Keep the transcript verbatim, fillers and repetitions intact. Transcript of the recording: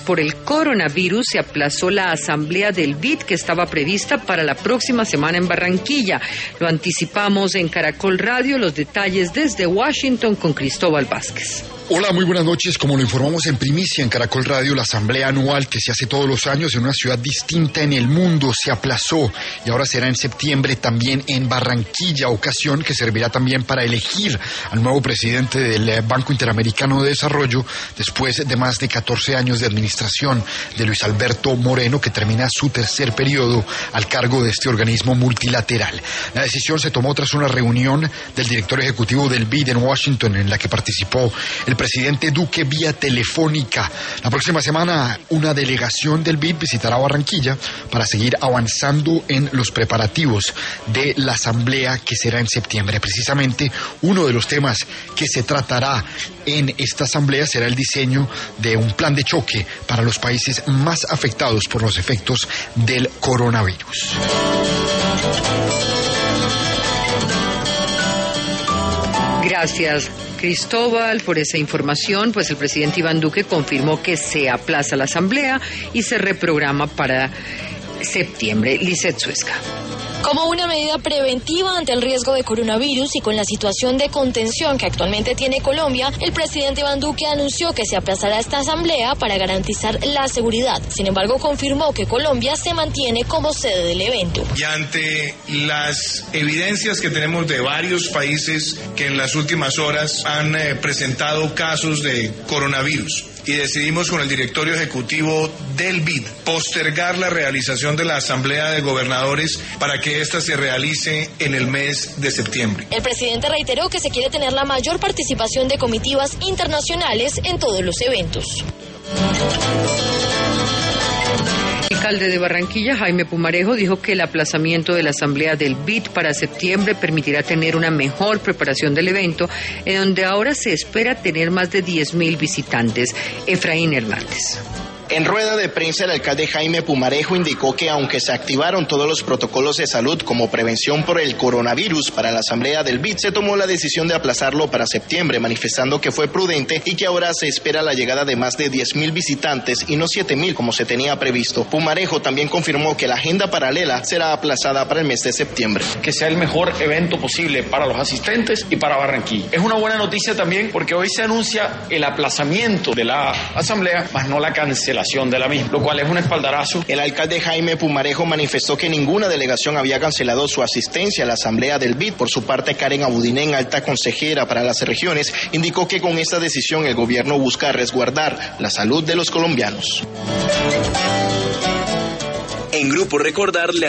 por el coronavirus, se aplazó la asamblea del B I D que estaba prevista para la próxima semana en Barranquilla. Lo anticipamos en Caracol Radio, los detalles desde Washington con Cristóbal Vázquez. Hola, muy buenas noches. Como lo informamos en primicia en Caracol Radio, la asamblea anual que se hace todos los años en una ciudad distinta en el mundo se aplazó y ahora será en septiembre también en Barranquilla, ocasión que servirá también para elegir al nuevo presidente del Banco Interamericano de Desarrollo después de más de catorce años de administración de Luis Alberto Moreno, que termina su tercer periodo al cargo de este organismo multilateral. La decisión se tomó tras una reunión del director ejecutivo del B I D en Washington, en la que participó el presidente Duque vía telefónica. La próxima semana una delegación del B I D visitará Barranquilla para seguir avanzando en los preparativos de la asamblea que será en septiembre. Precisamente uno de los temas que se tratará en esta asamblea será el diseño de un plan de choque para los países más afectados por los efectos del coronavirus. Gracias, Cristóbal, por esa información. Pues el presidente Iván Duque confirmó que se aplaza la asamblea y se reprograma para septiembre. Lizeth Suesca. Como una medida preventiva ante el riesgo de coronavirus y con la situación de contención que actualmente tiene Colombia, el presidente Iván Duque anunció que se aplazará esta asamblea para garantizar la seguridad. Sin embargo, confirmó que Colombia se mantiene como sede del evento. Y ante las evidencias que tenemos de varios países que en las últimas horas han eh, presentado casos de coronavirus, y decidimos con el directorio ejecutivo del B I D postergar la realización de la Asamblea de Gobernadores para que ésta se realice en el mes de septiembre. El presidente reiteró que se quiere tener la mayor participación de comitivas internacionales en todos los eventos. El alcalde de Barranquilla, Jaime Pumarejo, dijo que el aplazamiento de la asamblea del B I D para septiembre permitirá tener una mejor preparación del evento, en donde ahora se espera tener más de diez mil visitantes. Efraín Hernández. En rueda de prensa, el alcalde Jaime Pumarejo indicó que aunque se activaron todos los protocolos de salud como prevención por el coronavirus para la asamblea del B I D, se tomó la decisión de aplazarlo para septiembre, manifestando que fue prudente y que ahora se espera la llegada de más de diez mil visitantes y no siete mil como se tenía previsto. Pumarejo también confirmó que la agenda paralela será aplazada para el mes de septiembre. Que sea el mejor evento posible para los asistentes y para Barranquilla. Es una buena noticia también porque hoy se anuncia el aplazamiento de la asamblea, más no la cancelación de la misma, lo cual es un espaldarazo. El alcalde Jaime Pumarejo manifestó que ninguna delegación había cancelado su asistencia a la asamblea del B I D. Por su parte, Karen Abudinen, alta consejera para las regiones, indicó que con esta decisión el gobierno busca resguardar la salud de los colombianos. En Grupo Recordar le